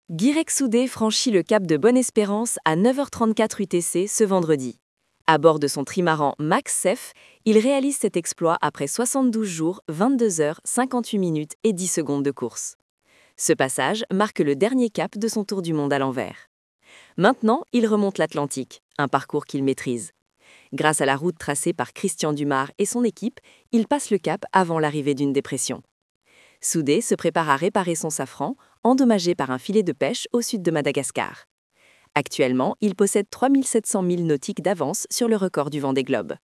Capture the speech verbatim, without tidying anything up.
Guirec Soudé franchit le cap de Bonne-Espérance à neuf heures trente-quatre U T C ce vendredi. À bord de son trimaran Max Sef, il réalise cet exploit après soixante-douze jours, vingt-deux heures, cinquante-huit minutes et dix secondes de course. Ce passage marque le dernier cap de son tour du monde à l'envers. Maintenant, il remonte l'Atlantique, un parcours qu'il maîtrise. Grâce à la route tracée par Christian Dumarre et son équipe, il passe le cap avant l'arrivée d'une dépression. Soudé se prépare à réparer son safran, endommagé par un filet de pêche au sud de Madagascar. Actuellement, il possède trois mille sept cents milles nautiques d'avance sur le record du Vendée Globe.